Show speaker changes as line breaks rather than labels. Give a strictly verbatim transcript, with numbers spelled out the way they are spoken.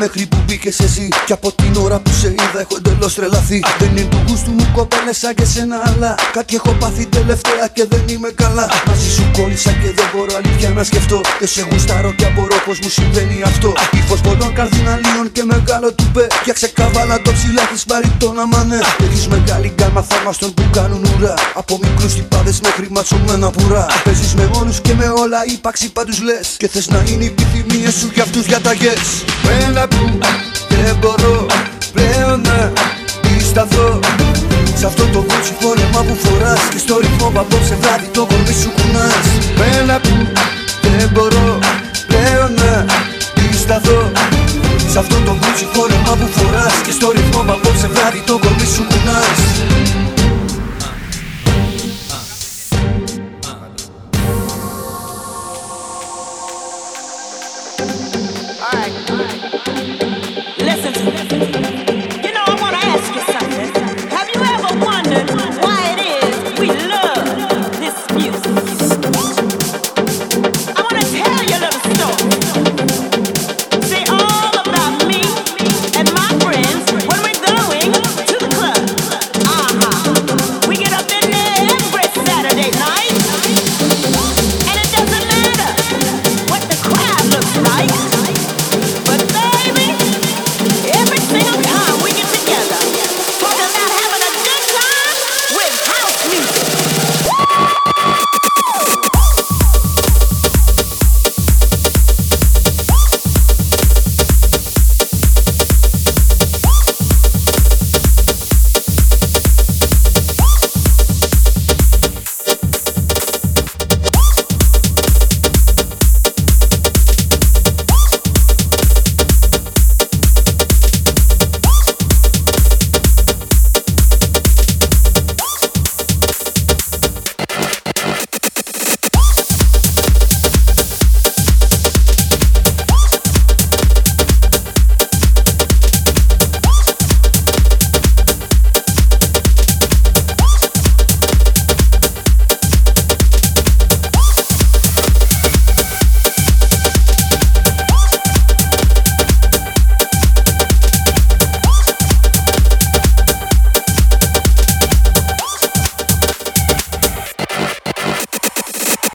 μέχρι που μπήκες εσύ. Κι από την ώρα που σε είδα έχω εντελώς τρελαθεί. Δεν είναι του γούστου μου κοπέλες σαν και σένα, αλλά κάτι έχω πάθει τελευταία και δεν είμαι καλά. Μαζί σου κόλλησα και δεν μπορώ αλήθεια να σκεφτώ. Και σε γουστάρω και απορώ πως μου συμβαίνει αυτό. Ύφος πολλών καρδιναλίων και μεγάλο τουπέ. Για ξεκαβάλα το ψηλά έχεις πάρει τον αμανέ. Έχεις μεγάλη γκάμα θαύμαστων που κάνουν ουρά. Από μικρούς τυπάδες μέχρι ματσωμένα πουρά. Παίζεις με όλους και με όλα, ύπαρξη πάντους λες. Και θες να είναι οι επιθυμίες σου για αυτούς διαταγές. Μένα που δεν μπορώ πλέον να σταθώ σ' αυτό το βούτσι φόρεμα που φοράς. Και στο ρυθμό που απόψε βράδυ το κορμί σου κουνάς. Μένα που δεν μπορώ πλέον να σταθώ σ' αυτό το